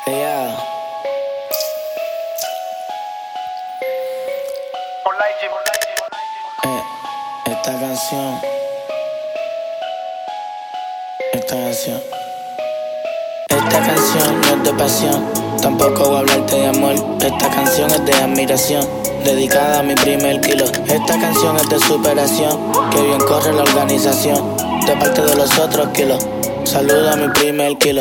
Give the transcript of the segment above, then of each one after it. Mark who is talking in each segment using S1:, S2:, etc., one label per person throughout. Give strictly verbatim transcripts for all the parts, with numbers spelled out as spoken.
S1: Yeah. Eh, esta canción, esta canción, esta canción no es de pasión, tampoco voy a hablarte de amor. Esta canción es de admiración, dedicada a mi primer kilo. Esta canción es de superación, que bien corre la organización, de parte de los otros kilos. Saludo a mi primer kilo.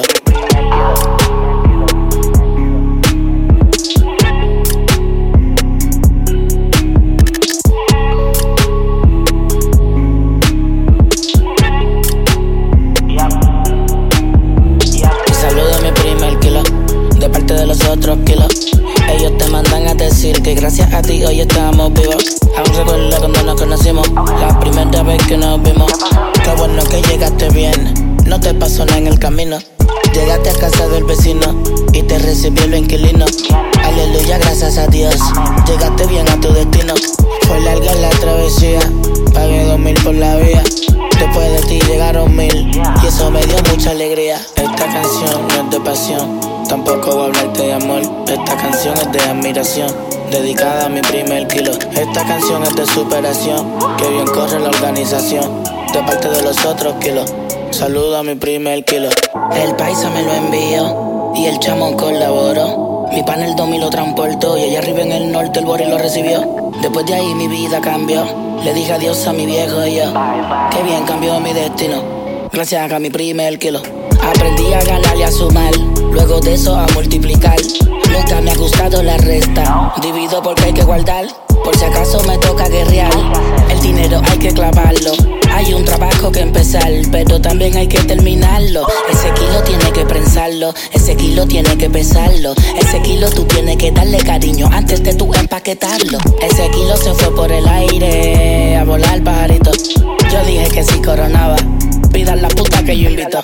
S1: Otros kilos. Ellos te mandan a decir que gracias a ti hoy estamos vivos. Aún recuerdo cuando nos conocimos, la primera vez que nos vimos. Qué bueno que llegaste bien, no te pasó nada en el camino. Llegaste a casa del vecino y te recibió el inquilino. Aleluya, gracias a Dios, llegaste bien a tu destino. Fue larga la travesía, pagué dos mil por la vía. Después de ti llegaron mil y eso me dio mucha alegría. Esta canción no es de pasión, tampoco voy a hablarte de amor. Esta canción es de admiración, dedicada a mi primer kilo. Esta canción es de superación, que bien corre la organización, de parte de los otros kilos. Saludo a mi primer kilo. El paisa me lo envió y el chamo colaboró. Mi pana el domi lo transportó y allá arriba en el norte el bori lo recibió. Después de ahí mi vida cambió, le dije adiós a mi viejo y yo. Qué bien cambió mi destino, gracias a mi primer kilo. Aprendí a ganar y a sumar, luego de eso a multiplicar. Nunca me ha gustado la resta, divido porque hay que guardar, por si acaso me toca guerrear. El dinero hay que clavarlo, hay un trabajo que empezar, pero también hay que terminarlo. Ese kilo tiene que prensarlo, ese kilo tiene que pesarlo. Ese kilo tú tienes que darle cariño antes de tú empaquetarlo. Ese kilo se fue por el aire a volar pajarito. Yo dije que si coronaba, pidan la puta que yo invito.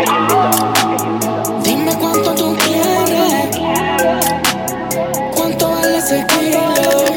S1: Dime cuánto tú quieres, cuánto vale ese kilo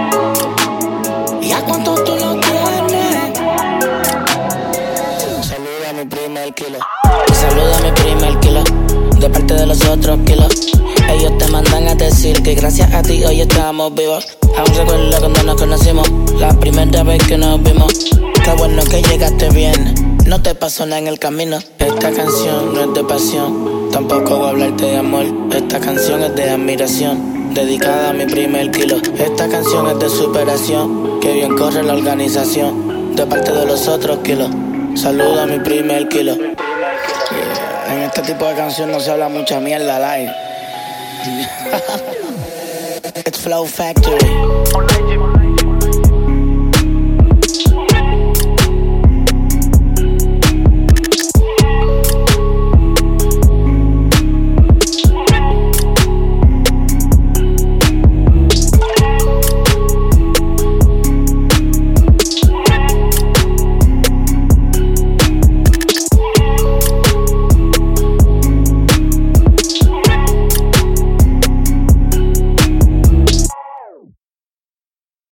S1: y a cuánto tú lo tienes. Saluda a mi primer kilo, saluda a mi primer kilo, de parte de los otros kilos. Ellos te mandan a decir que gracias a ti hoy estamos vivos. Aún recuerdo cuando nos conocimos, la primera vez que nos vimos. Qué bueno que llegaste bien, no te pasó nada en el camino. Esta canción no es de pasión, tampoco voy a hablarte de amor. Esta canción es de admiración, dedicada a mi primer kilo. Esta canción es de superación, que bien corre la organización, de parte de los otros kilos. Saludo a mi primer kilo. Yeah. En este tipo de canción no se habla mucha mierda live. It's Flow Factory.